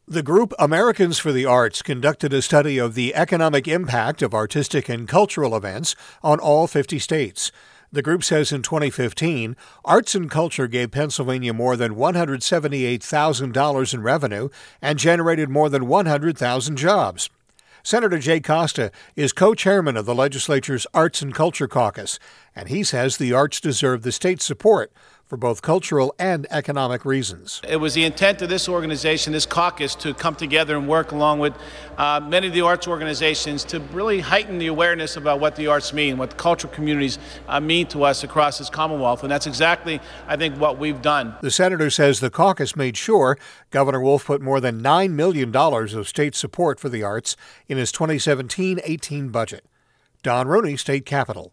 The group Americans for the Arts conducted a study of the economic impact of artistic and cultural events on all 50 states. The group says in 2015, arts and culture gave Pennsylvania more than $178,000 in revenue and generated more than 100,000 jobs. Senator Jay Costa is co-chairman of the legislature's Arts and Culture Caucus, and he says the arts deserve the state's support for both cultural and economic reasons. It was the intent of this organization, this caucus, to come together and work along with many of the arts organizations to really heighten the awareness about what the arts mean, what the cultural communities mean to us across this Commonwealth. And that's exactly, I think, what we've done. The senator says the caucus made sure Governor Wolf put more than $9 million of state support for the arts in his 2017-18 budget. Don Rooney, State Capitol.